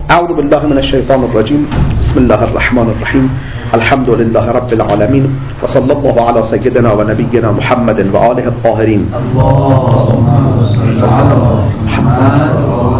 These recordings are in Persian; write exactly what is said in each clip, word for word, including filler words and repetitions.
اعوذ بالله من الشیطان الرجیم. بسم الله الرحمن الرحیم. الحمد لله رب العالمین و صلی الله علی سیدنا و نبینا محمد و آله الطاهرین. اللهم صل علی محمد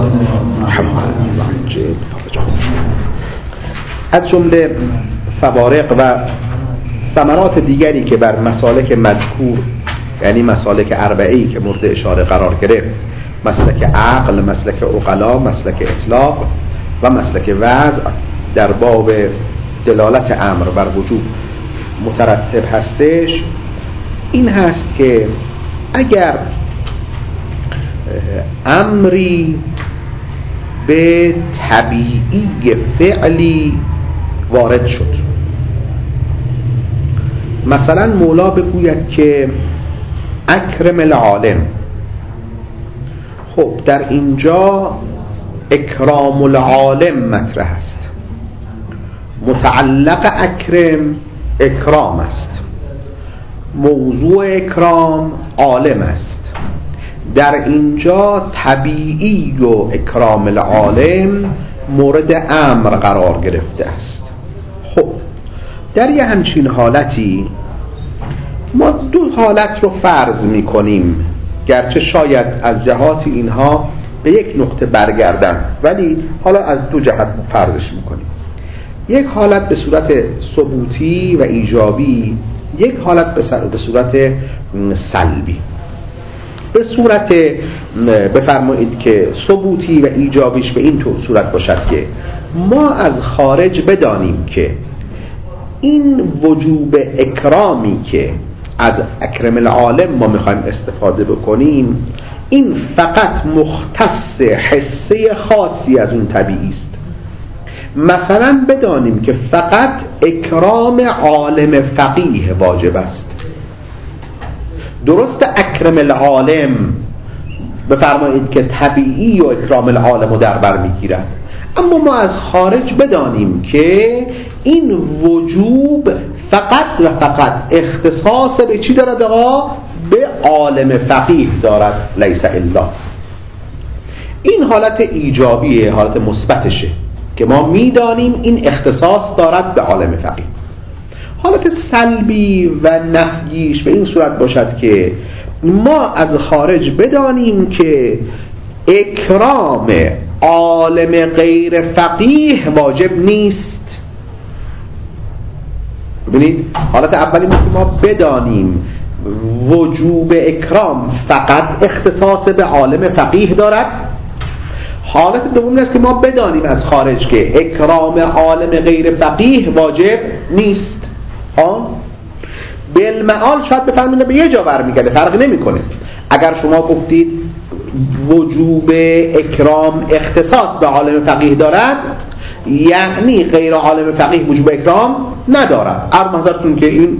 از جمله فوارق و ثمرات دیگری که بر مسالک مذکور، یعنی مسالک اربعه‌ای که مورد اشاره قرار گرفت، مسلک عقل، مسلک عقلا، مسلک اطلاق و مسلک وضع، در باب دلالت امر بر وجوب مترتب هستش، این هست که اگر امری به طبیعی فعلی وارد شد، مثلا مولا بگوید که اکرم العالم، خب در اینجا اکرام العالم مطرح است، متعلق اکرم اکرام است، موضوع اکرام عالم است. در اینجا طبیعی و اکرام العالم مورد امر قرار گرفته است. خب در یه همچین حالتی ما دو حالت رو فرض می کنیم، گرچه شاید از جهات اینها به یک نقطه برگردن، ولی حالا از دو جهت فرضش می کنیم. یک حالت به صورت ثبوتی و ایجابی، یک حالت به صورت سلبی. به صورت بفرمایید که ثبوتی و ایجابیش به این طور صورت باشد که ما از خارج بدانیم که این وجوب اکرامی که از اکرم العالم ما میخوایم استفاده بکنیم، این فقط مختص حصه خاصی از اون طبیعی است. مثلا بدانیم که فقط اکرام عالم فقیه واجب است. درست اکرم العالم بفرمایید که طبیعی و اکرام العالم رو در بر میگیرد، اما ما از خارج بدانیم که این وجوب فقط و فقط اختصاص به چی دارد آقا؟ به عالم فقیه دارد، لیس الا. این حالت ایجابیه، حالت مثبتشه که ما میدانیم این اختصاص دارد به عالم فقیه. حالت سلبی و نفیش به این صورت باشد که ما از خارج بدانیم که اکرام عالم غیر فقیه واجب نیست. ببینید، حالت اولی که ما بدانیم وجوب اکرام فقط اختصاص به عالم فقیه دارد. حالت دوم است که ما بدانیم از خارج که اکرام عالم غیر فقیه واجب نیست. ها بالمعال شاید بفهمید به یه جا برمیگرده، فرقی نمیکنه. اگر شما گفتید وجوب اکرام اختصاص به عالم فقیه دارد، یعنی غیر عالم فقیه وجوب اکرام ندارد. عرض منظرتون که این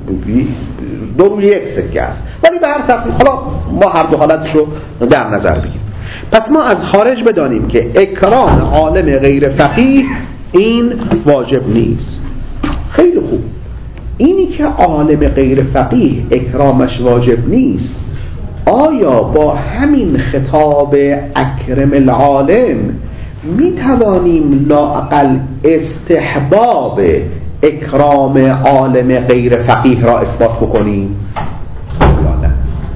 دو روی یک سکه است، ولی به هر تفصیل حالا ما هر دو حالتشو در نظر بگیریم. پس ما از خارج بدانیم که اکرام عالم غیر فقیه این واجب نیست. خیلی خوب، اینی که عالم غیر فقیه اکرامش واجب نیست، آیا با همین خطاب اکرم العالم می توانیم لااقل استحباب اکرام عالم غیر فقیه را اثبات بکنیم؟ یا نه؟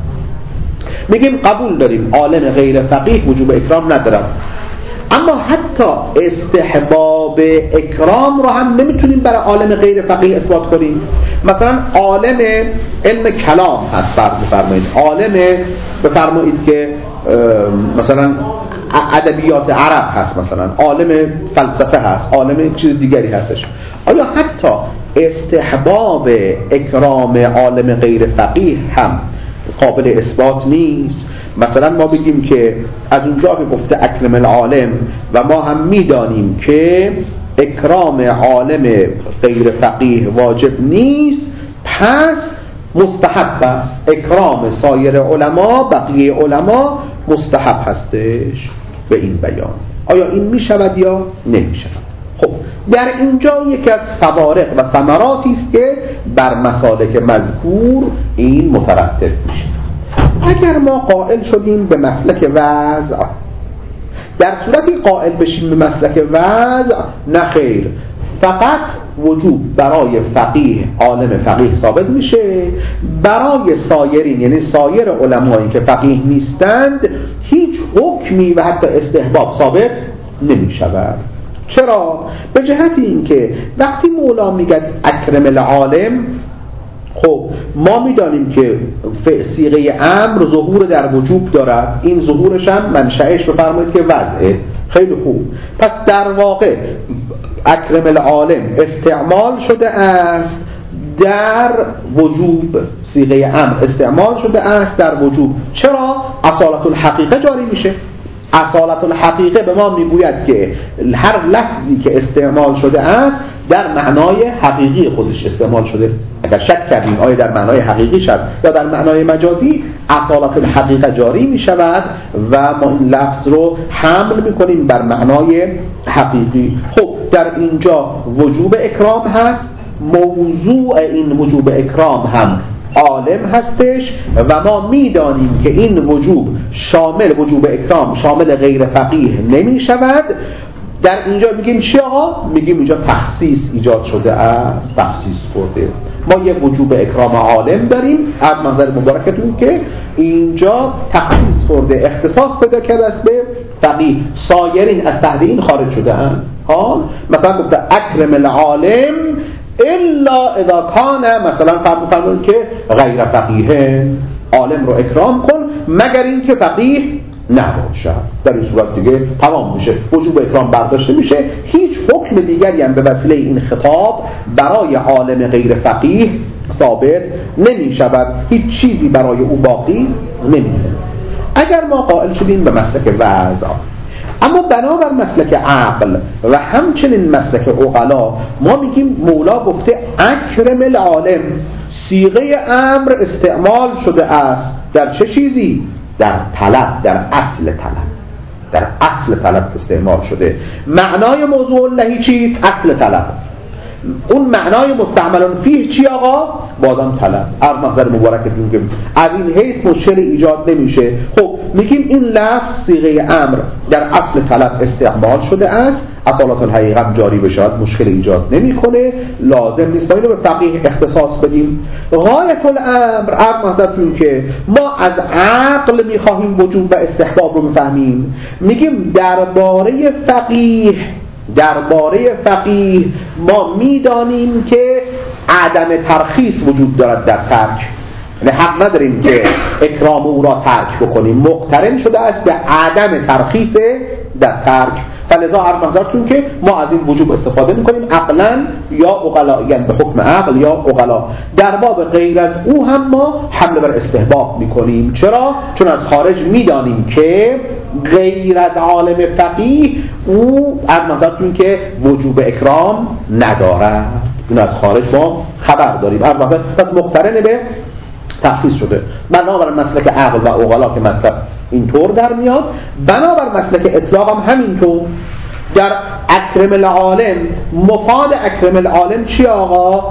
میگیم قبول داریم عالم غیر فقیه وجوب اکرام ندارد، اما حتی استحباب اکرام رو هم نمیتونیم برای عالم غیر فقیه اثبات کنیم. مثلا عالم علم کلام هست، فرض بفرمایید، عالم بفرمایید که مثلا ادبیات عرب هست، مثلا عالم فلسفه هست، عالم چیز دیگری هستش. آیا حتی استحباب اکرام عالم غیر فقیه هم قابل اثبات نیست؟ مثلا ما بگیم که از اونجا که گفته اکرم العالم و ما هم میدانیم که اکرام عالم غیر فقیه واجب نیست، پس مستحب است اکرام سایر علما، بقیه علما مستحب هستش به این بیان. آیا این می شود یا نمی شود؟ خب در اینجا یکی از فوارق و ثمراتی است که بر مسالک مذکور این مترتب میشه. اگر ما قائل شدیم به مسلک وضع در صورتی قائل بشیم به مسلک وضع نه خیر، فقط وجوب برای فقیه عالم فقیه ثابت میشه، برای سایرین یعنی سایر علمایی که فقیه نیستند هیچ حکمی و حتی استحباب ثابت نمیشود. چرا؟ به جهت اینکه وقتی مولا میگه اکرم العالم، خب ما میدانیم که صیغه امر ظهور در وجوب دارد، این ظهورش هم منشأش بفرمایید که وضعه. خیلی خوب، پس در واقع اکرم العالم استعمال شده است در وجوب، صیغه امر استعمال شده است در وجوب. چرا؟ اصالت الحقیقه جاری میشه. اصالت الحقیقه به ما میگوید که هر لفظی که استعمال شده است در معنای حقیقی خودش استعمال شده. اگر شک کردیم آیا در معنای حقیقیش است یا در معنای مجازی، اصالت الحقیقه جاری می شود و ما این لفظ رو حمل می کنیم بر معنای حقیقی. خب در اینجا وجوب اکرام هست، موضوع این وجوب اکرام هم عالم هستش و ما میدانیم که این وجوب شامل وجوب اکرام شامل غیر فقیه نمی شود. در اینجا میگیم چی آقا؟ میگیم اینجا تخصیص ایجاد شده است، تخصیص خورده. ما یه وجوب اکرام عالم داریم از منظر مبارکتون که اینجا تخصیص خورده، اختصاص پیدا کرده است به فقیه، سایرین از تحت این خارج شده اند. ها مثلا گفته اکرم العالم الا اذا کان، مثلا فرمودن که غیر فقیه، عالم رو اکرام کن مگر این که فقیه نباشه. در این صورت دیگه تمام میشه، وجوب اکرام برداشته میشه، هیچ حکم دیگری هم به وسیله این خطاب برای عالم غیر فقیه ثابت نمی شود، هیچ چیزی برای او باقی نمیمونه. اگر ما قائل شدیم به مسلک وضع، اما بنابر مسلک عقل و همچنین مسلک عقلا ما میگیم مولا گفته اکرم العالم، صیغه امر استعمال شده است در چه چیزی؟ در طلب، در اصل طلب، در اصل طلب استعمال شده. معنای موضوع نهی چیست؟ اصل طلب. اون معنای مستعملون فیه چی آقا؟ بازم طلب. از نظر مبارکتون که از این حیث مشکل ایجاد نمیشه. خب میگیم این لفظ صیغه امر در اصل طلب استعمال شده است، اصالت الحقیقه جاری بشود، مشکل ایجاد نمیکنه، لازم نیست اینو به فقیه اختصاص بدیم. غایت الامر از نظرتون که ما از عقل میخواهیم وجوب و استحباب رو بفهمیم، میگیم درباره فقیه درباره فقیه ما میدانیم که عدم ترخیص وجود دارد در ترک، یعنی حق نداریم که اکرام او را ترک بکنیم، مقترن شده است به عدم ترخیص در ترک. فلذا هر نظرتون که ما از این وجوب استفاده میکنیم عقلا یا عقلا، یعنی به حکم عقل یا عقلا. در باب غیر از او هم ما حمله بر استحباب میکنیم. چرا؟ چون از خارج میدانیم که غیر از عالم فقیه او از نظرتون که وجوب اکرام نداره، این از خارج ما خبر داریم. هر نظر پس مقترن به تخصیص شده. بنابر مسلک عقل و عقلا که مطلب اینطور در میاد، بنابر مسلک اطلاق هم همینطور. در اکرم العالم مفاد اکرم العالم چی آقا؟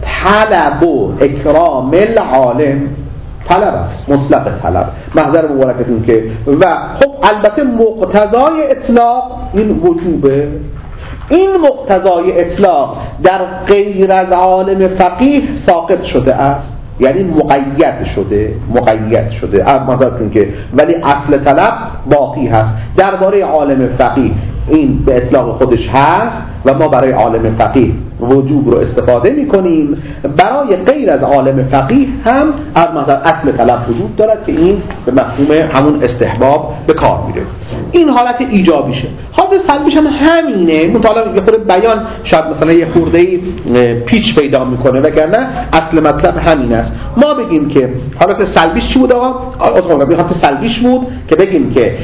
طلب و اکرام العالم، طلب است، مطلق طلب، محضر مبارکتون که و خب البته مقتضای اطلاق این وجوبه. این مقتضای اطلاق در غیر از عالم فقیه ساقط شده است، یعنی مقید شده مقید شده از نظرتون که، ولی اصل طلب باقی هست. درباره عالم فقیه این به اطلاق خودش هست و ما برای عالم فقیه وجوب رو استفاده میکنیم. برای غیر از عالم فقیه هم از نظر اصل طلب وجود دارد که این به مفهوم همون استحباب به کار میره. این حالت ایجابیشه. حالت سلبیش هم همینه، مطالعه یه خورده بیان شاید مثلا یه خورده پیچ پیدا میکنه، وگرنه اصل مطلب همین است. ما بگیم که حالت سلبیش چی بود آقا؟ حالت سلبیش بود که بگیم که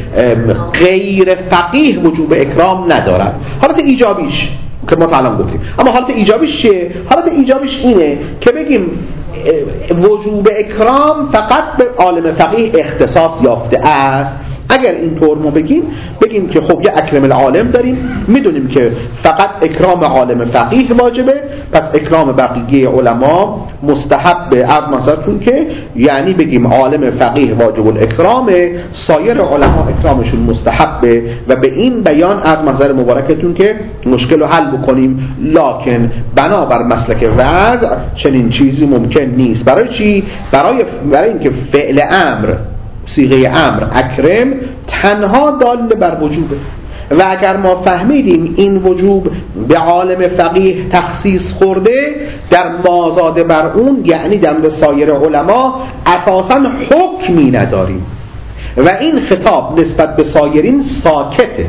غیر فقیه وجوب اکرام ندارد. حالت ایجابیش که ما تا الان گفتیم. اما حالت ایجابیش چیه؟ حالت ایجابیش اینه که بگیم وجوب اکرام فقط به عالم فقیه اختصاص یافته است، اگر اینطور ما بگیم بگیم که خب یه اکرم العالم داریم، میدونیم که فقط اکرام عالم فقیه واجبه، پس اکرام بقیه علما مستحب. عرض مثلا که یعنی بگیم عالم فقیه واجب الاکرامه، سایر علما اکرامشون مستحبه و به این بیان از منظر مبارکتون که مشکل رو حل بکنیم. لکن بنابر مسلک وضع چنین چیزی ممکن نیست. برای چی؟ برای برای اینکه فعل امر، صیغه امر اکرم تنها دال بر وجوبه و اگر ما فهمیدیم این وجوب به عالم فقیه تخصیص خورده، در مازاد بر اون یعنی در سایر علما اساساً حکمی نداریم و این خطاب نسبت به سایرین ساکته.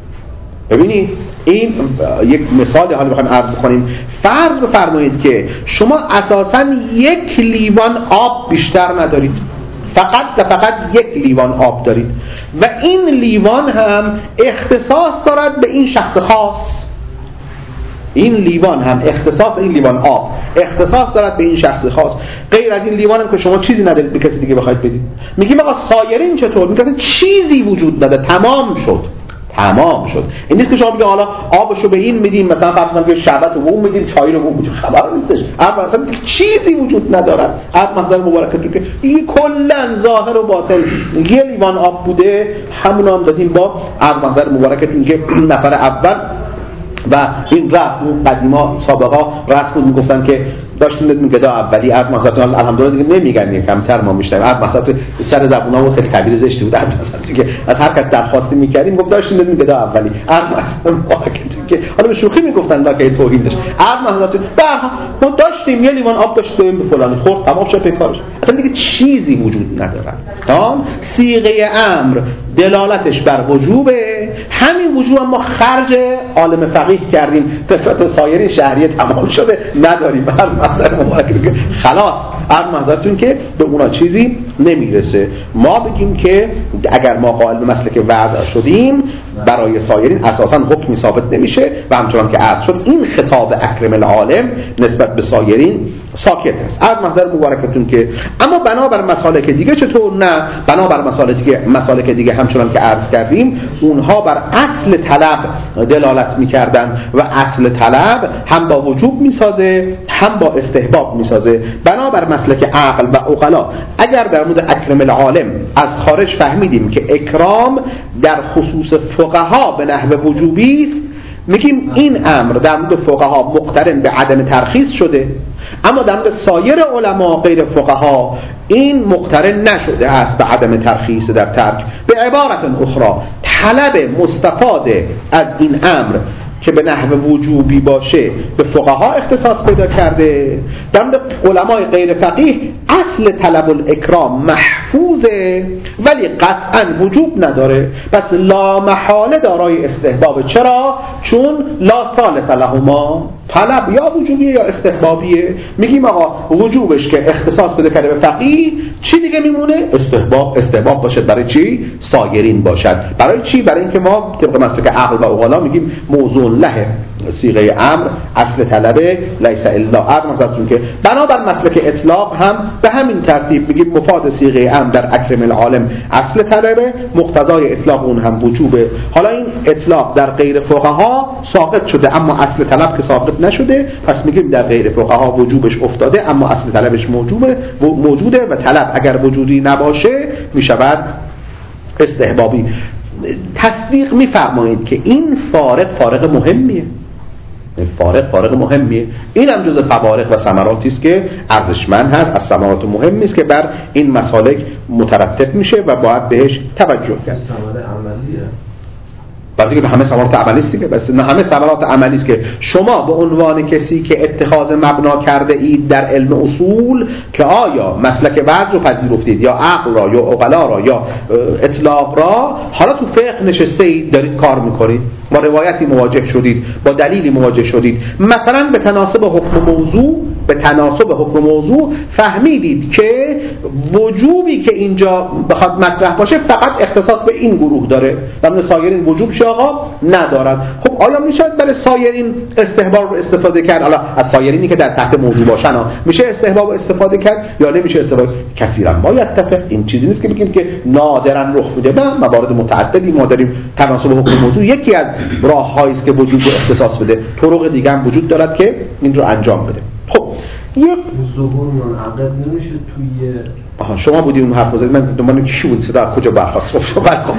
ببینید این یک مثال حالا بخوایم عرض بکنیم. فرض بفرمایید که شما اساساً یک لیوان آب بیشتر ندارید، فقط و فقط یک لیوان آب دارید و این لیوان هم اختصاص دارد به این شخص خاص. این لیوان هم اختصاص این لیوان آب اختصاص دارد به این شخص خاص. غیر از این لیوان هم که شما چیزی ندارید به کسی دیگه بخواید بدید. میگیم آقا سایرین چطور؟ میگیم چیزی وجود نداره، تمام شد تمام شد. این نیست که شما بگید حالا آبشو به این میدیم، مثلا فرض کنیم که شربت رو به اون میدیم، چای رو به اون میدیم، خبر نیستش. اما مثلا چیزی وجود ندارد. از منظر مبارکتون که این کلا ظاهر و باطن یه لیوان آب بوده، همون هم دادیم با از منظر مبارکتون که نفر اول و این رفت قدیما سابقا رسم میگفتن که داشتیم نمیگه گدا اولی از مثلا الحمدلله دیگه نمیگن، یک کمتر ما میشنیم. از مثلا سر زبونامون خیلی تعبیر زشتی بود، مثلا که از هر کس درخواستی میکردیم گفت داشتیم نمیگه گدا اولی. از مثلا که حالا به شوخی میگفتن که توهین داشت. از مثلا ما داشتیم یه لیوان آب داشتیم به فلانی خورد، تمام شد به کارش. اصلا دیگه چیزی وجود نداره. تا صیغه امر دلالتش بر وجوبه، همین وجوب ما خرج عالم فقیه کردیم، نسبت سایر شهری تمام شده نداریم. خلاص از منظرتون که به اونا چیزی نمیرسه. ما بگیم که اگر ما قائل به مسلک وضع شدیم برای سایرین اساسا حکمی ثابت نمیشه و همچنان که عرض شد این خطاب اکرم العالم نسبت به سایرین ساکت است. از منظر مبارکتون که اما بنابر مسالک دیگه چطور؟ نه، بنابر مسالک دیگه مسالک دیگه همچنان که عرض کردیم اونها بر اصل طلب دلالت میکردن و اصل طلب هم با وجوب میسازه هم با استحباب میسازه. بنابر مسلک عقل و عقلا اگر در مورد اکرم العالم از خارج فهمیدیم که اکرام در خصوص فقها به نحو وجوبی است، میگیم این امر در مورد فقها مقترن به عدم ترخیص شده، اما در مورد سایر علما غیر فقها این مقترن نشده است به عدم ترخیص در ترک. به عبارت اخرى طلب مستفاده از این امر که به نحو وجوبی باشه به فقها اختصاص پیدا کرده، در مورد علمای غیر فقیه اصل طلب الاکرام محفوظه ولی قطعا وجوب نداره، پس لا محاله دارای استحباب. چرا؟ چون لا ثالث لهما، طلب یا وجوبیه یا استحبابیه. میگیم آقا وجوبش که اختصاص پیدا کرده به فقیه، چی دیگه میمونه؟ استحباب. استحباب باشد برای چی؟ سایرین باشد. برای چی؟ برای اینکه ما طبق مسلک عقل و عقلا میگیم موضوع له صیغه امر اصل طلبه لیس الا امر، مثلا که بنابر مسلک اطلاق هم به همین ترتیب میگیم مفاد صیغه امر در اکرم العالم اصل طلبه، مقتضای اطلاق اون هم وجوبه. حالا این اطلاق در غیر فقها ساقط شده اما اصل طلب که ساقط نشده، پس میگیم در غیر فقها وجوبش افتاده اما اصل طلبش موجوده موجوده و طلب اگر وجودی نباشه میشود استحبابی. تصدیق میفرمایید که این فارق فارق مهمیه، فارق فارق مهمیه. این هم جز فوارق و ثمراتی است که ارزشمند هست، از ثمرات مهمی است که بر این مسالک مترتب میشه و باید بهش توجه کرد. ثمره عملیه. برای که همه ثمرات عملی است دیگه، بس نه همه ثمرات عملی است که شما به عنوان کسی که اتخاذ مبنا کرده اید در علم اصول که آیا مسلک وضع رو پذیرفتید یا عقل را یا عقلا را یا اطلاق را، حالا تو فقه نشسته اید دارید کار میکنید، با روایتی مواجه شدید، با دلیلی مواجه شدید، مثلا به تناسب حکم موضوع به تناسب حکم موضوع فهمیدید که وجوبی که اینجا بخواد مطرح باشه فقط اختصاص به این گروه داره و سایرین وجوب چه آقا ندارد. خب آیا میشه برای سایرین استحباب استفاده کرد؟ حالا از سایرینی که در تحت موضوع باشن ها میشه استحباب استفاده کرد یا نمیشه استفاده؟ کثیرا ما یتفق، این چیزی نیست که بگیم که نادرا رخ میده. نه، موارد متعددی ما داریم تناسب حکم موضوع یکی از راههایی است که وجود رو اختصاص بده. طرق دیگه هم وجود دارد که این رو انجام بده. خب یک ظهور منعقد نمیشه توی آها شما بودید اون حرف زدید، من دنبال کی بود؟ صدا کجا برخاست؟ خب شما بعد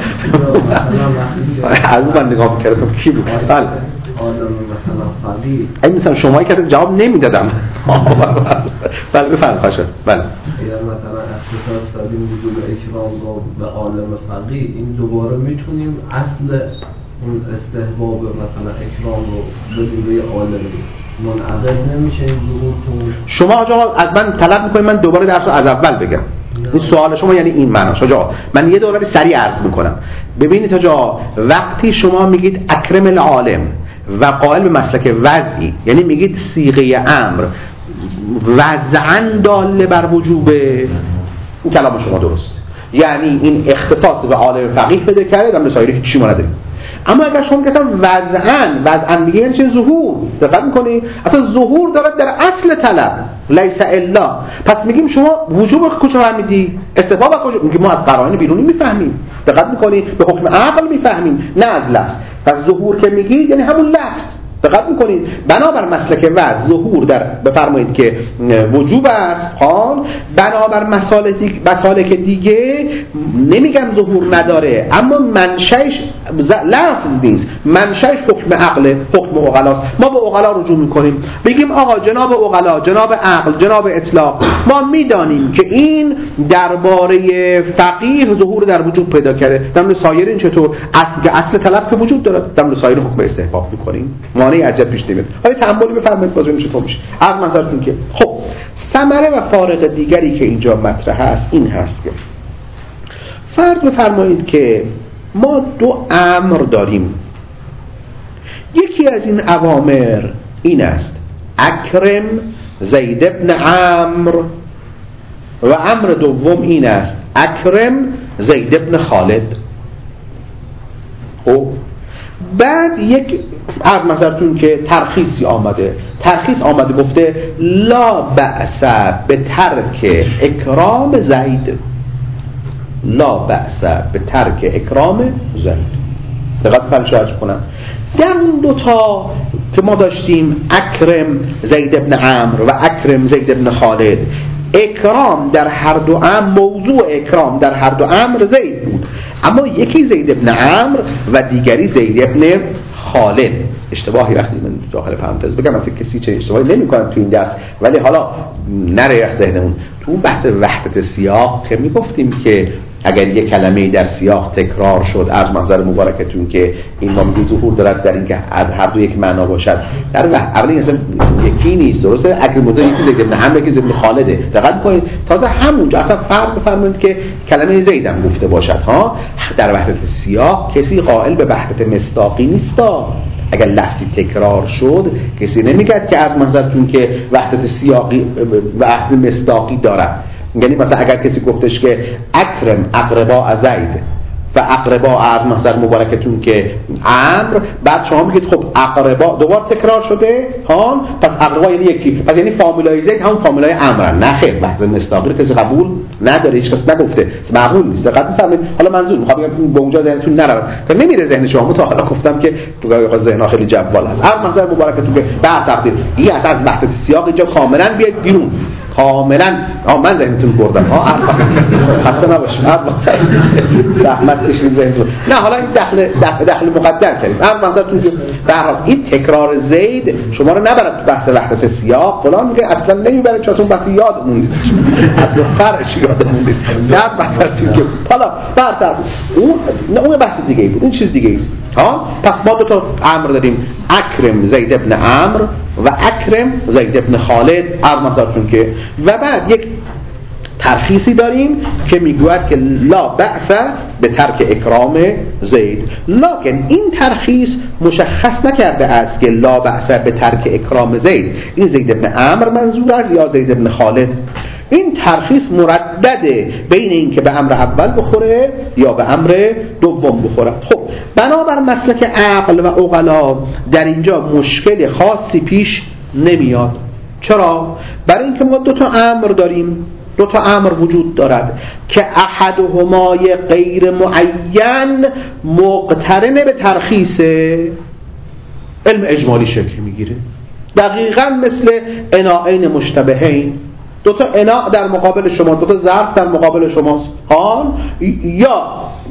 از من نگاه می‌کردم کی بود؟ بله آدم مثلا فقیه این مثلا شمایی که جواب نمیدادم. بله بفرمایید خواهش. بله اگر مثلا اختصاص دادیم وجود اکرام رو به عالم فقیه، این دوباره میتونیم اصل اون استحباب مثلا اکرام رو بدیم به عالم منعقد نمیشه این ظهورتون؟ شما آقا از من طلب میکنید من دوباره درس رو از اول بگم. این سوال شما یعنی این معناش. آقا من یه دوباره سریع عرض میکنم. ببینید آقا وقتی شما میگید اکرم العالم و قائل به مسلک وضعی، یعنی میگید صیغه امر وضعاً داله بر وجوب، این کلام شما درست، یعنی این اختصاص به عالم فقیه بده کرده در مسائل هیچ چی ما نداریم. اما اگر شما میگید وضعاً وضعاً میگه یعنی چه؟ ظهور. دقت میکنی اصلا ظهور داره در اصل طلب لیس الا. پس میگیم شما وجوب رو کجا فهمیدی؟ استحباب کجا؟ میگیم ما از قرائن بیرونی میفهمیم. دقت میکنی به حکم عقل میفهمیم نه از لفظ. پس ظهور که میگید یعنی همون لفظ. دقت میکنید بنابر مسلک وضع ظهور در بفرمایید که وجوب است. حال بنابر مسالک مسالک دیگه نمیگم ظهور نداره، اما منشأش لفظ نیست، منشأش حکم عقل، حکم عقلاست. ما به عقلا رجوع میکنیم بگیم آقا جناب عقلا، جناب عقل، جناب اطلاق، ما میدانیم که این درباره فقیه ظهور در وجوب پیدا کرده. در مورد سایرین چطور؟ اصل که اصل طلب که وجود داره، در مورد سایر حکم استحباب میکنیم. معنی عجب پیش نمیاد. حالا تأملی بفرمایید باز ببینید چطور میشه. از نظرتون که خب ثمره و فارق دیگری که اینجا مطرح است این هست که فرض بفرمایید که ما دو امر داریم. یکی از این اوامر این است اکرم زید ابن عمرو و امر دوم این است اکرم زید ابن خالد. خب بعد یک عرض نظرتون که ترخیصی آمده، ترخیص آمده گفته لا بأس به ترک اکرام زید، لا بأس به ترک اکرام زید. دقت فرمایید شاید کنم در اون دوتا که ما داشتیم اکرم زید ابن عمرو و اکرم زید ابن خالد، اکرام در هر دو امر، موضوع اکرام در هر دو امر زید بود، اما یکی زید ابن عمرو و دیگری زید ابن خالد. اشتباهی وقتی من داخل پرانتز بگم البته کسی چه اشتباهی نمی‌کنه تو این درس، ولی حالا نره ذهنمون تو بحث وحدت سیاق که میگفتیم که اگر یک کلمه در سیاق تکرار شد، عرض محضر مبارکتون که این ما میگه ظهور دارد در این که از هر دو یک معنا باشد. در اولی اصلا یکی نیست، درسته؟ اگر مدل یکی زید ابن عمرو یکی زید ابن خالده، دقت کنید تازه همونجا اصلا فرض بفرمایید که کلمه زیدم گفته باشد ها، در وحدت سیاق کسی قائل به وحدت مصداقی نیست. اگر لفظی تکرار شد کسی نمیگه که عرض محضرتون که وحدت سیاقی وحدت مصداقی دارد. یعنی مثلا اگر کسی گفتش که اکرم اقربا زید و اقربا عرض محضر مبارکتون که عمرو، بعد شما میگید خب اقربا دوبار تکرار شده ها، پس اقربا یعنی یکی، پس یعنی فامیلای زید همون فامیلای عمرو. نه خیر، وحدت مصداقی کسی قبول نداره، هیچ کس نگفته، معقول نیست. دقت می‌فرمایید؟ حالا منظور میخوام بگم به اونجا ذهنتون نره که نمیره ذهن شما. تا حالا گفتم که تو ذهن‌ها خیلی جوال هست. عرض محضر مبارکتون که بعد تقدیر این اصلا از وحدت سیاق اینجا کاملا بیاد بیرون، کاملا. آ من ذهنتون بردم ها، خسته نباشید، زحمت کشیدید ذهنتون. نه حالا این دخل دخل, دخل مقدر کردیم. اما منظورتون که در حال این تکرار زید شما رو نبرد تو بحث وحدت سیاق فلان، میگه اصلا نمیبره چون اون بحث یادمون نیست، اصلا فرعش یادمون نیست. در بحثتون که حالا برتر اون نه اون بحث دیگه بود، این چیز دیگه است ها. پس ما دو تا امر داریم، اکرم زید ابن عمرو و اکرم زید ابن خالد، عرض نظرتون که و بعد یک ترخیصی داریم که میگوید که لا بأس به ترک اکرام زید، لکن این ترخیص مشخص نکرده است که لا بأس به ترک اکرام زید این زید ابن عمرو منظور است یا زید ابن خالد. این ترخیص مردده بین این که به امر اول بخوره یا به امر دوم بخوره. خب بنابر مسلک عقل و عقلا در اینجا مشکل خاصی پیش نمیاد. چرا؟ برای اینکه ما دو تا امر داریم، دو تا امر وجود دارد که احدهمای غیر معین مقترن به ترخیص علم اجمالی شکل میگیره، دقیقاً مثل اناءین مشتبهین. دو تا اناء در مقابل شما، دو تا ظرف در مقابل شماست، حال یا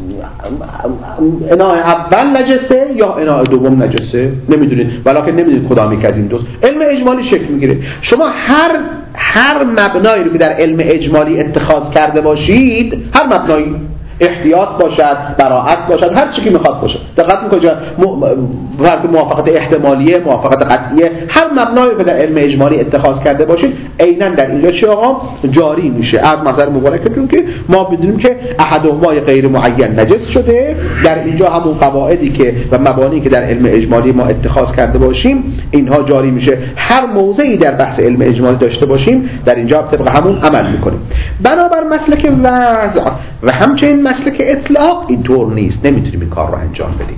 اناء اول نجسه یا اناء دوم نجسه، نمیدونید، ولی که نمیدونید کدام یک از این دوست. علم اجمالی شکل میگیره. شما هر هر مبنایی رو که در علم اجمالی اتخاذ کرده باشید، هر مبنایی، احتیاط باشد، براءت باشد، هر چی که میخواد باشه، دقت میکنید فرق موافقت احتمالیه، موافقت قطعیه، هر مبنایی که در علم اجمالی اتخاذ کرده باشید عیناً در اینجا چه آقا جاری میشه. از نظر مبارکتون که ما بدونیم که احدهما غیر معین نجس شده، در اینجا همون قواعدی که و مبانی که در علم اجمالی ما اتخاذ کرده باشیم اینها جاری میشه. هر موضعی در بحث علم اجمالی داشته باشیم در اینجا طبق همون عمل میکنیم. بنابر مسلک وضع و همچنین مسلک اطلاق اینطور نیست، نمیتونیم این کار رو انجام بدیم،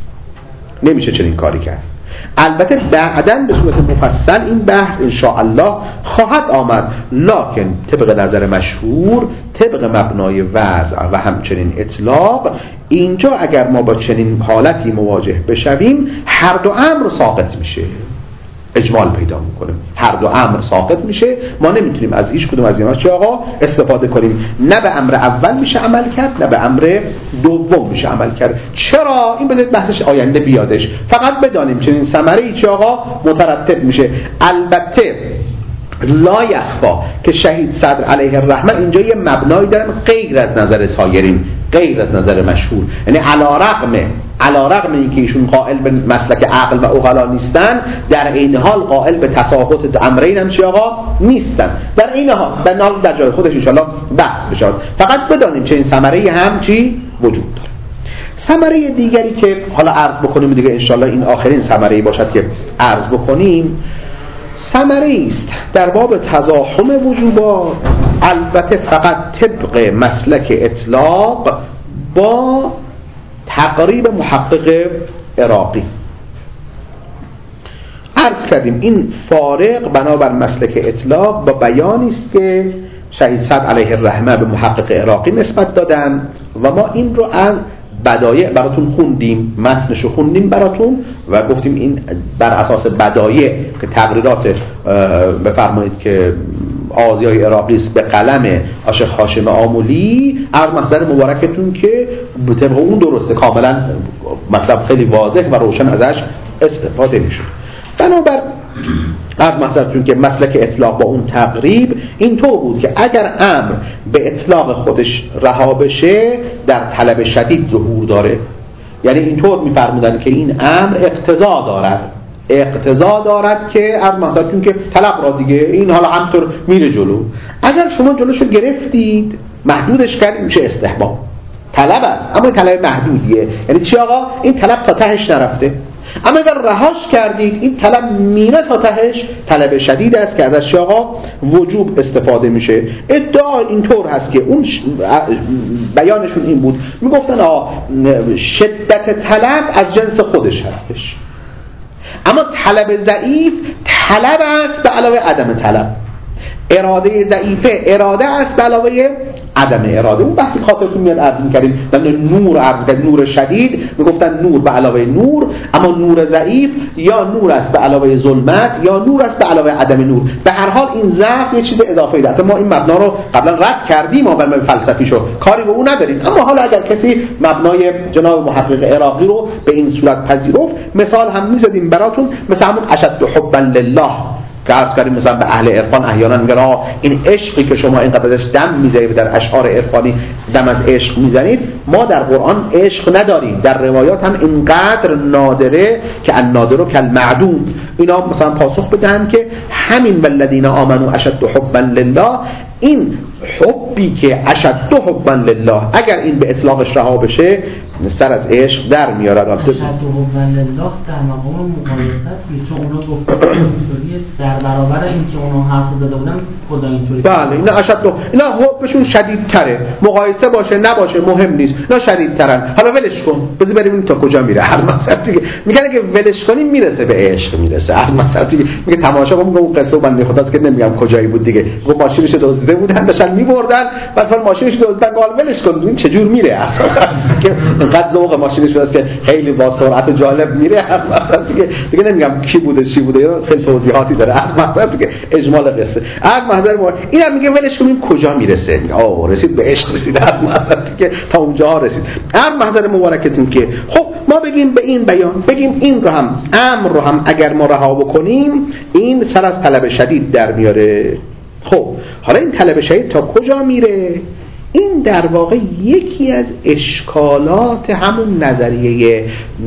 نمیشه چنین کاری کرد. البته بعداً به صورت مفصل این بحث انشاءالله خواهد آمد، لکن طبق نظر مشهور، طبق مبنای وضع و همچنین اطلاق، اینجا اگر ما با چنین حالتی مواجه بشویم هر دو امر ساقط میشه، اجمال پیدا میکنه، هر دو امر ساقط میشه. ما نمیتونیم از هیچ کدوم از اینا چه آقا استفاده کنیم، نه به امر اول میشه عمل کرد نه به امر دوم میشه عمل کرد. چرا؟ این بذارید بحثش آینده بیادش، فقط بدانیم چنین ثمره‌ای چه آقا مترتب میشه. البته لا یخفا که شهید صدر علیه الرحمه اینجا یه مبنایی دارن غیر از نظر سایرین، غیر از نظر مشهور، یعنی علی رغم علی رغم اینکه ایشون قائل به مسلک عقل و عقلا نیستن، در این حال قائل به تساقط امرین هم چی آقا نیستن. در این حال در حال در جای خودش ان شاء الله بحث بشه. فقط بدانیم چه این ثمره هم چی وجود داره. ثمره دیگری که حالا عرض بکنیم دیگه ان شاء الله این آخرین ثمره باشد که عرض بکنیم، ثمره است در باب تزاحم وجوبات، البته فقط طبق مسلک اطلاق با تقریب محقق عراقی. عرض کردیم این فارق بنابر مسلک اطلاق با بیانی است که شهید صدر علیه الرحمه به محقق عراقی نسبت دادن و ما این رو از بدایع براتون خوندیم، متنشو خوندیم براتون و گفتیم این بر اساس بدایع که تقریرات بفرمایید که آزیای عراقی است به قلم آشق هاشم آمولی، از محضر مبارکتون که به طبق اون درسته، کاملا مطلب خیلی واضح و روشن ازش استفاده میشه. بنابر از محضرتون که مسلک اطلاق با اون تقریب اینطور بود که اگر امر به اطلاق خودش رها بشه در طلب شدید ظهور داره، یعنی اینطور میفرمودن که این امر اقتضا دارد اقتضا دارد که از محضرتون که طلب را دیگه این حالا همطور میره جلو، اگر شما جلوشو گرفتید محدودش کردید میشه استحباب، طلب است اما طلب محدودیه، یعنی چی آقا؟ این طلب تا تهش نرفته، اما اگر رهاش کردید این طلب میره تا تهش، طلب شدید است که ازش آقا وجوب استفاده میشه. ادعا اینطور هست که اون بیانشون این بود، میگفتن آقا شدت طلب از جنس خودش هستش، اما طلب ضعیف طلب است به علاوه عدم طلب، اراده ضعیفه اراده است به علاوه عدم اراده. اون بحثی خاطرتون میاد عرض می‌کردیم در نور عرض کرد، نور شدید میگفتن نور به علاوه نور، اما نور ضعیف یا نور است به علاوه ظلمت یا نور است به علاوه عدم نور. به هر حال این ضعف یه چیز اضافه‌ای داره. ما این مبنا رو قبلا رد کردیم، ما به فلسفی شو کاری به اون نداریم، اما حالا اگر کسی مبنای جناب محقق عراقی رو به این صورت پذیرفت، مثال هم می‌زدیم براتون، مثلا همون اشد حبا لله که عرض کردیم مثلا به اهل عرفان احیانا میگن این عشقی که شما اینقدر ازش دم میزنید و در اشعار عرفانی دم از عشق میزنید، ما در قرآن عشق نداریم، در روایات هم اینقدر نادره که النادر کالمعدوم. اینا مثلا پاسخ بدن که همین والذین آمنوا اشد حبا لله این حبی که اشد حبا لله اگر این به اطلاقش رها بشه سر از عشق در میارد. اشد حبا لله در مقام مقایسه است، چون اونا گفتن اینطوریه در برابر اینکه اونا حرف زده بودن خدا اینطوری. بله اینا اشد، اینا حبشون شدیدتره، مقایسه باشه نباشه مهم نیست، اینا شدیدترن. حالا ولش کن بذار بریم تا کجا میره. هر مثلا دیگه میگن که ولش کنیم میرسه به عشق میرسه. هر مثلا دیگه میگه تماشا کنم اون قصه بنده خداست که نمیگم کجایی بود دیگه، گفت ماشینش دزدیده بودن داشتن میبردن بعد فر ماشینش دزدیدن قال ولش کن این چه جور میره که انقدر ذوق ماشینش واسه که خیلی با سرعت جالب میره. هر مثلا دیگه دیگه نمیگم کی بوده چی بوده، یا خیلی توضیحاتی داره. هر مثلا دیگه اجمال قصه هر محضر ما اینم میگه ولش کنیم کجا میرسه، میگه آه رسید به عشق رسید. هر مثلا دیگه تا اونجا رسید. هر محضر مبارکتون که خب ما بگیم به این بیان بگیم این رو هم امر رو هم اگر ما رها بکنیم این سر از طلب شدید در میاره. خب حالا این طلب شدید تا کجا میره؟ این در واقع یکی از اشکالات همون نظریه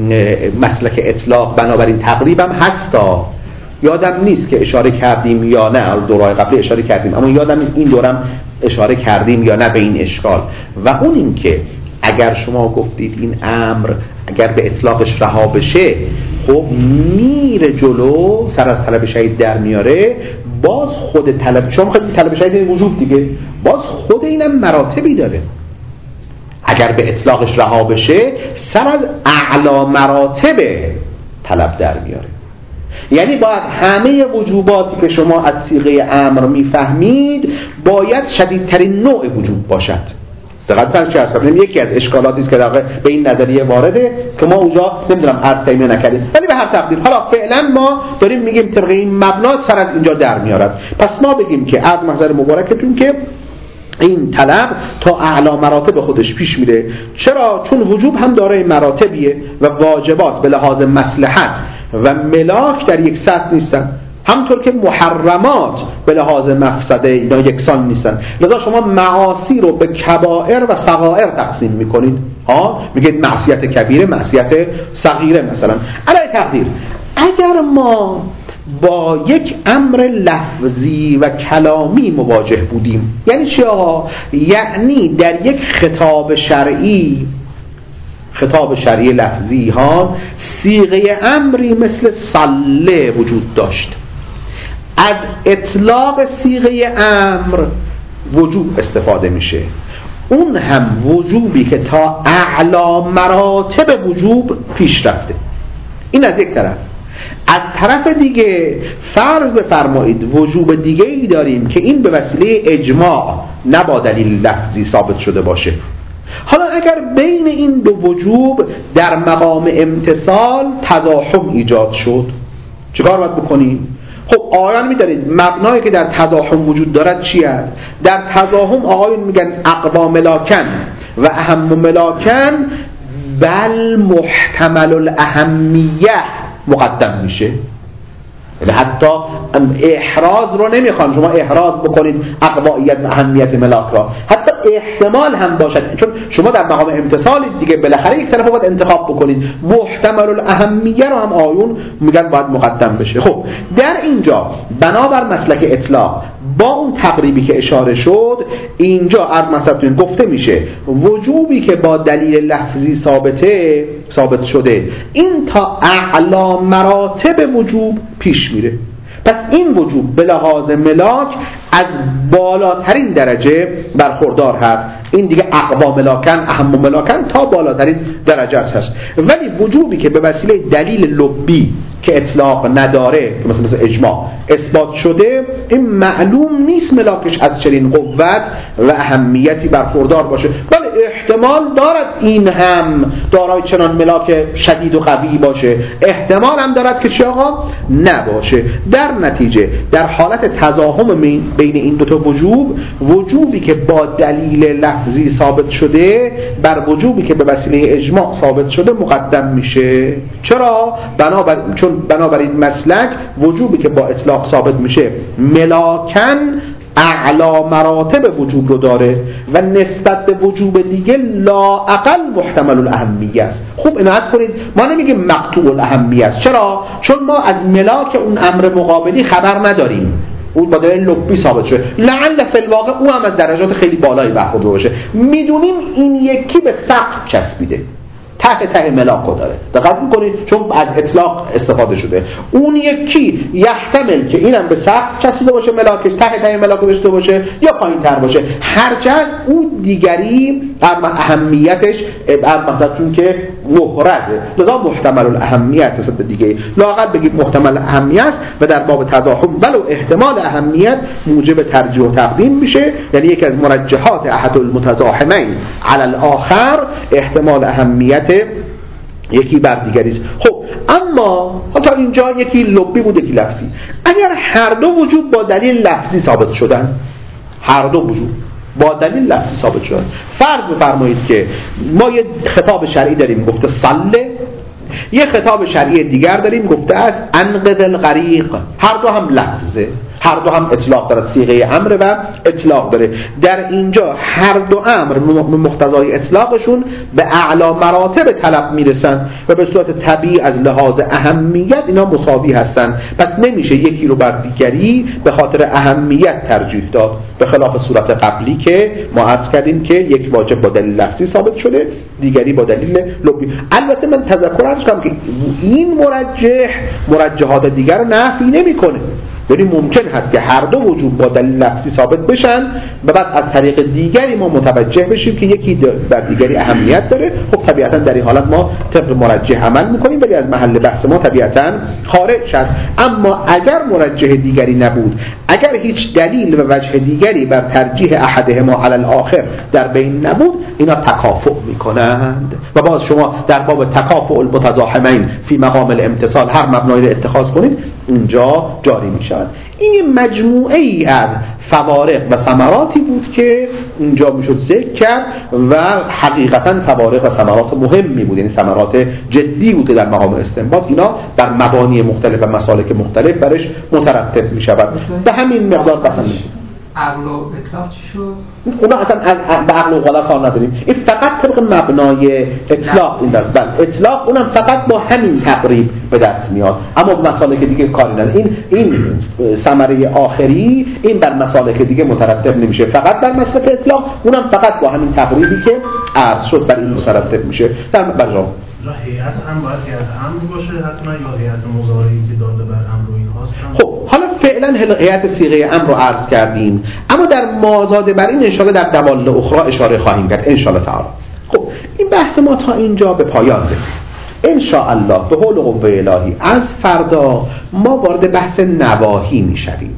مسلک اطلاق بنابراین تقریبا هستا. یادم نیست که اشاره کردیم یا نه، دورهای قبلی اشاره کردیم اما یادم نیست این دورم اشاره کردیم یا نه به این اشکال. و اون این که اگر شما گفتید این امر اگر به اطلاقش رها بشه خب میره جلو سر از طلب شدید در میاره، باز خود طلب شما خیلی طلب شدید وجود دیگه باز خود اینم مراتبی داره. اگر به اطلاقش رها بشه سر از اعلا مراتب طلب در میاره. یعنی باید همه وجوباتی که شما از صیغه امر میفهمید باید شدیدترین نوع وجوب باشد. دقیق فرض چه هست؟ یکی از اشکالاتی است که در به این نظریه وارده که ما اونجا نمیدونم عرض تایید نکردیم، ولی به هر تقدیر حالا فعلا ما داریم میگیم طبق این مبنا سر از اینجا در میارد. پس ما بگیم که از محضر مبارکتون که این طلب تا اعلی مراتب خودش پیش میره. چرا؟ چون وجوب هم دارای مراتبیه و واجبات به لحاظ مصلحت و ملاک در یک سطح نیستن، همطور که محرمات به لحاظ مفسده اینا یکسان نیستن. لذا شما معاصی رو به کبائر و صغائر تقسیم میکنید. ها میگید معصیت کبیره معصیت صغیره مثلا. علی تقدیر اگر ما با یک امر لفظی و کلامی مواجه بودیم، یعنی چی آقا؟ یعنی در یک خطاب شرعی خطاب شرعی لفظی ها صیغه امری مثل صله وجود داشت، از اطلاق صیغه امر وجوب استفاده میشه، اون هم وجوبی که تا اعلی مراتب وجوب پیش رفته. این از یک طرف. از طرف دیگه فرض بفرمایید وجوب دیگه ای داریم که این به وسیله اجماع نه با دلیل لفظی ثابت شده باشه. حالا اگر بین این دو وجوب در مقام امتثال تزاحم ایجاد شد چیکار باید بکنیم؟ خب آیان می‌دارید مبنایی که در تزاحم وجود دارد چی است؟ در تزاحم آیان میگن اقوا ملاکن و اهم ملاکن بل محتمل الاهمیه مقدم میشه. یعنی حتی احراز رو نمیخوان شما احراز بکنید اقواییت و اهمیت ملاک را، حتی احتمال هم باشد، چون شما در مقام امتثال دیگه بالاخره یک طرف باید انتخاب بکنید. محتمل الاهمیه رو هم آیون میگن باید مقدم بشه. خب در اینجا بنابر مسلک اطلاق با اون تقریبی که اشاره شد اینجا از مثلا گفته میشه وجوبی که با دلیل لفظی ثابته ثابت شده این تا اعلی مراتب وجوب پیش میره. پس این وجوب به لحاظ ملاک از بالاترین درجه برخوردار هست. این دیگه اقوا ملاکن اهم ملاکن تا بالاترین درجه هست. ولی وجوبی که به وسیله دلیل لبی که اطلاق نداره که مثلا مثل اجماع اثبات شده این معلوم نیست ملاکش از چنین قوت و اهمیتی برخوردار باشه، ولی احتمال دارد این هم دارای چنان ملاک شدید و قوی باشه، احتمال هم دارد که چه آقا نباشه. در نتیجه در حالت تزاحم بین این دو تا وجوب، وجوبی که با دلیل لفظی ثابت شده بر وجوبی که به وسیله اجماع ثابت شده مقدم میشه. چرا؟ بنابر چون بنابراین مسلک وجوبی که با اطلاق ثابت میشه ملاکن اعلا مراتب وجوب رو داره و نسبت به وجوب دیگه لااقل محتمل الاهمیه است. خوب عنایت کنید ما نمیگیم مقطوع الاهمیه است. چرا؟ چون ما از ملاک اون امر مقابلی خبر نداریم. اون با دلیل لبی ثابت شده، لعل فی الواقع او هم از درجات خیلی بالایی برخورده باشه. میدونیم این یکی به سقف چسبیده، ته ته ملاکو داره، دقت میکنید چون از اطلاق استفاده شده. اون یکی یحتمل که اینم به سقف چسبیده باشه، ملاکش ته ته ملاکو داشته باشه یا پایین تر باشه، هرچه از اون دیگری اهمیتش مثلا چون که محرزه، لذا محتمل الاهمیت است دیگه، لااقل بگید محتمل اهمیت و در باب تضاهم ولو احتمال اهمیت موجب ترجیح و تقدیم میشه. یعنی یکی از مرجحات احد المتزاحمین علی الاخر احتمال اهمیت یکی بر دیگری است. خب اما تا اینجا یکی لبی بود یکی لفظی. اگر هر دو وجود با دلیل لفظی ثابت شدن، هر دو وجود با دلیل لفظی ثابت شدن، فرض بفرمایید که ما یه خطاب شرعی داریم گفته صله، یه خطاب شرعی دیگر داریم گفته است انقذ الغریق، هر دو هم لفظه، هر دو هم اطلاق داره، صیغه امر و اطلاق داره. در اینجا هر دو امر مقتضای اطلاقشون به اعلی مراتب طلب میرسن و به صورت طبیعی از لحاظ اهمیت اینا مساوی هستن، پس نمیشه یکی رو بر دیگری به خاطر اهمیت ترجیح داد، به خلاف صورت قبلی که ما عرض کردیم که یک واجب با دلیل لفظی ثابت شده، دیگری با دلیل لغوی. البته من تذکر عرض کنم که این مرجح مرجحات دیگر رو نفی نمیکنه، یعنی ممکن هست که هر دو وجود با دلیل لفظی ثابت بشن و بعد از طریق دیگری ما متوجه بشیم که یکی بر دیگری اهمیت داره. خب طبیعتا در این حالت ما طبق مرجح عمل میکنیم ولی از محل بحث ما طبیعتا خارج هست. اما اگر مرجح دیگری نبود، اگر هیچ دلیل و وجه دیگری بر ترجیح احدهما علی الاخر در بین نبود، اینا تکافؤ میکنند و باز شما در باب تکافؤ المتزاحمین فی مقام الامتصال هر مبنایی رو اتخاذ کنید اونجا جاری میشه. این مجموعه ای از فوارق و ثمراتی بود که اونجا میشد ذکر کرد و حقیقتا فوارق و ثمرات مهمی بود، یعنی ثمرات جدی بود در مقام استنباط. اینا در مبانی مختلف و مسالک مختلف برش مترتب میشود. به همین مقدار قسم میگم عقل و اطلاق چی شد؟ اونا اصلا به عقل و قلا کار نداریم، این فقط طبق مبنای اطلاق این دست اطلاق اونم فقط با همین تقریب به دست میاد، اما به مسالک دیگه کاری نداره. این این ثمره آخری این بر مسالک دیگه مترتب نمیشه، فقط بر مسلک اطلاق، اونم فقط با همین تقریبی که عرض شد بر این مترتب میشه. در بجا هیئت هم باید هیئت امر باشه حتما یا هیئت مضارعی که داده بر امر و این هاست. خب حالا فعلا هیئت صیغه امر رو عرض کردیم، اما در مازاد بر این انشاءالله در دوال اخرى اشاره خواهیم کرد انشاءالله تعالی. خب این بحث ما تا اینجا به پایان رسید انشاءالله به حول و قوه الهی. از فردا ما وارد بحث نواهی میشویم،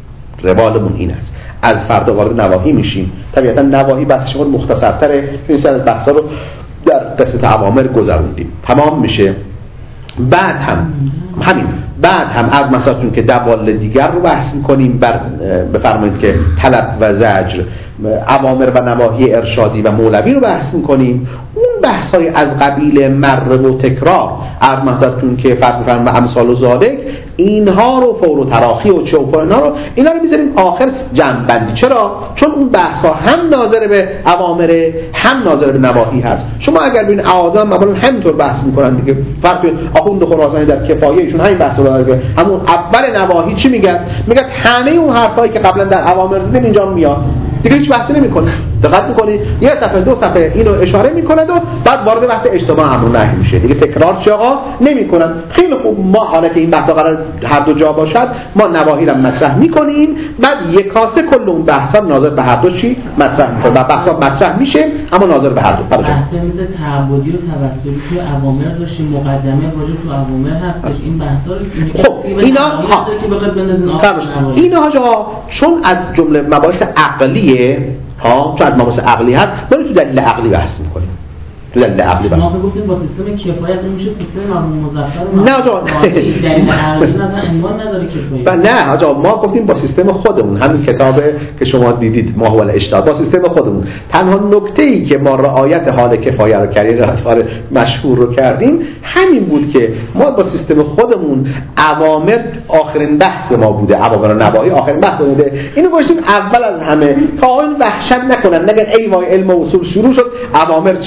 روالمون این است، از فردا وارد نواهی میشیم. طبیعتا نواهی بحثش مختصرتره، این سر بحثا رو در قسمت اوامر گذروندیم، تمام میشه. بعد هم همین بعد هم از مسائلی که دوال دیگر رو بحث میکنیم، بر بفرمایید که طلب و زجر، اوامر و نواهی ارشادی و مولوی رو بحث میکنیم. اون بحث‌های از قبیل مر و تکرار، از مسائلی که فرض بفرمایید امثال و زادک، اینها رو فور و تراخی و چوپ و اینا رو اینا رو میذاریم آخر جمع بندی. چرا؟ چون اون بحث‌ها هم ناظر به اوامر هم ناظر به نواهی هست. شما اگر ببین اعاظم معمولا همینطور بحث میکنن دیگه. فرق آخوند خراسانی در کفایه ایشون همین بحث رو داره، همون اول نواهی چی میگن؟ میگن همه اون حرفایی که قبلا در اوامر دیدیم اینجا میاد، دیگه هیچ بحثی نمی‌کنه. دقت می‌کنید یه صفحه دو صفحه اینو اشاره می‌کند و بعد وارد بحث اجتماع امر نهی میشه، دیگه تکرار چه آقا نمی‌کنن. خیلی خوب، ما حالا که این بحثا قرار هر دو جا باشد ما نواهی رو مطرح می‌کنیم، بعد یک کاسه کل اون بحثا ناظر به هر دو چی مطرح می‌کنه و بحثا مطرح میشه اما ناظر به هر دو. بحث مثل تعبدی و توسلی تو اوامر داشتیم، مقدمه راجع تو اوامر هستش، این بحثا رو خب اینا ها که بخواد بندازین آخر اینا ها چون از جمله مباحث عقلیه ها، چون از مباحث عقلی هست ما تو دلیل عقلی بحث می‌کنیم. تو دلیل عقلی بحث ما گفتیم با سیستم کفایت میشه سیستم مبنی مظفر. نه آقا دلیل عقلی مثلا عنوان نداره کفایت. نه آقا ما گفتیم با سیستم خودمون، همین کتاب که شما دیدید ما هو الاشتاد، با سیستم خودمون. تنها نکته‌ای که ما رعایت حال کفایه رو کردیم، رعایت مشهور رو کردیم، همین بود که ما با سیستم خودمون اوامر آخرین بحث ما بوده، اوامر و نواهی آخرین بحث بوده. اینو گفتیم اول از همه تا این وحشت نکنن، نگن ای وای علم و اصول شروع شد اوامر چی شد، گم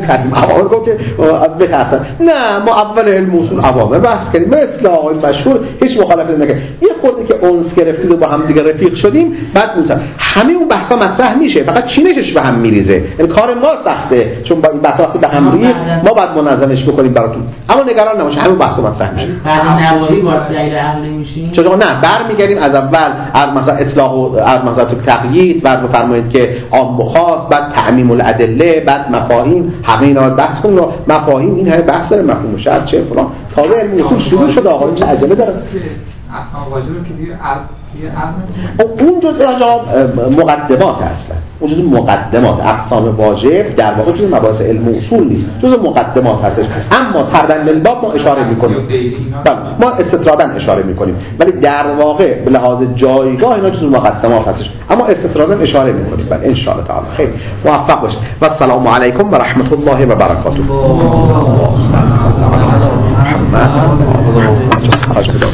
کردیم عوامل گفت که بترسن. نه ما اول علم اصول عوامل بحث کردیم مثل آقای مشهور هیچ مخالفتی نکرد. یه خورده که اونس گرفتید و با هم دیگه رفیق شدیم بعد مثلا همه اون بحثا مطرح میشه فقط چینشش به هم میریزه. این کار ما سخته چون با این بحثا به هم ریخت ما باید منظمش بکنیم براتون. اما نگران نباش همون بحثا مطرح میشه. بعد نواری وارد دایره عقلی میشیم. چرا نه برمیگردیم از اول از مثلا اطلاق و از مثلا تقیید بعد بفرمایید که عام و خاص بعد تعمیم الادله بعد مفاهیم همه اینا رو بحث کنیم. مفاهیم این همه بحث داره مفهوم شرط چه فلان تابع علم اصول شروع شده آقا این چه عجله داره. اصلا واجبه که دیگه اون جزء مقدمات هستن. اون جزء مقدمات اقسام واجب در واقع جزء مباحث علم و اصول نیست جزء مقدمات هستش. اما تردن بالباب ما اشاره میکنیم بله ما استطرادا اشاره میکنیم ولی در واقع به لحاظ جایگاه اینا جزء مقدمات هستش اما استطرادا اشاره میکنیم. بله ان شاء الله تعالی خیر موفق باشید و السلام علیکم و رحمت الله و برکاته.